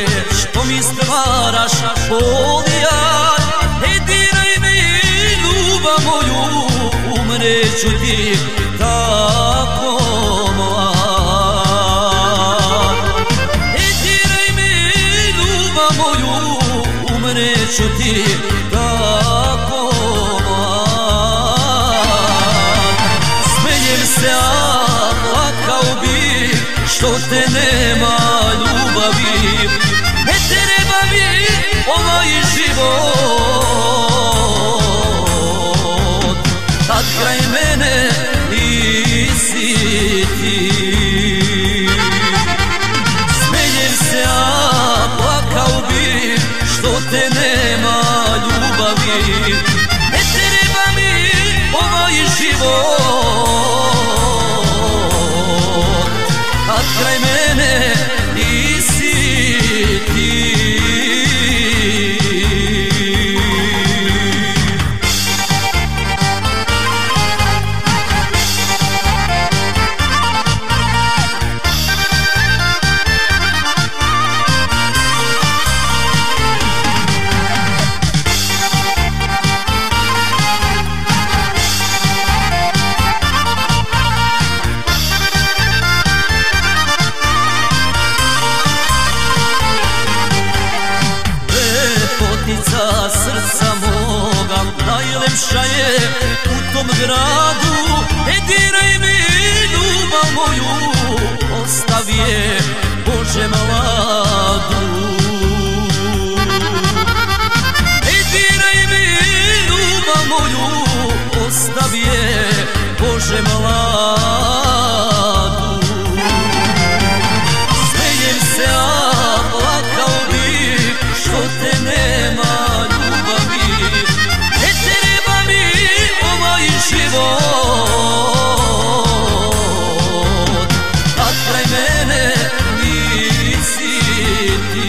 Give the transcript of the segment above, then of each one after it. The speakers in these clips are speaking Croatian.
što mi stvaraš bolija. Ne diraj me ljubav moju, umreću ti tako mlad. Ne diraj me ljubav moju, umreću ti tako mlad. Smejem se, a plakao bi što te nema ljubavi. Ne treba mi ovaj život kad kraj mene nisi ti. Smejem se, a plakao bi što te nema ljubavi. Ne treba mi ovaj život kad kraj mene nisi ti. Srca moga najlepša je u tom gradu. Ne diraj mi ljubav moju, ostavi je Bože mladu. Ne diraj mi ljubav moju, ostavi je Bože mladu. Smejem se, a plakao bi što te nema ljubavi. Ne treba mi ovaj život kad kraj mene nisi ti.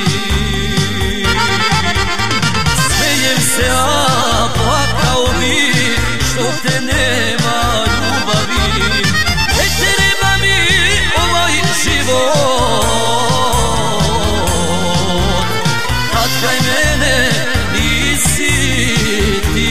Smejem se, a plakao bi što te nema ljubavi. Ne treba mi ovaj život kad kraj mene nisi ti.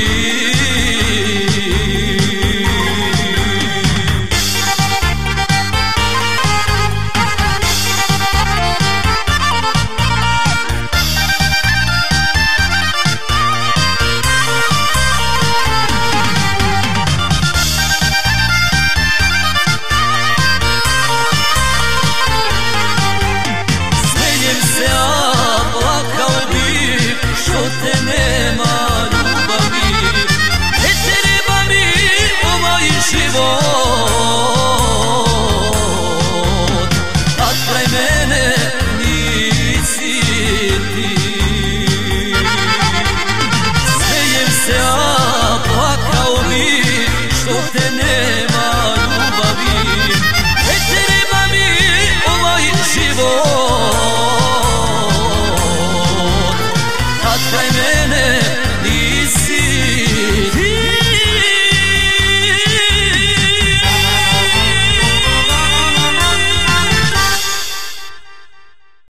Smejem se, a plakao bi što te nema ljubavi. Ne treba mi ovaj život kad kraj mene nisi ti. Smejem se, a plakao bi što te nema ljubavi. Ne treba mi ovaj život kad kraj mene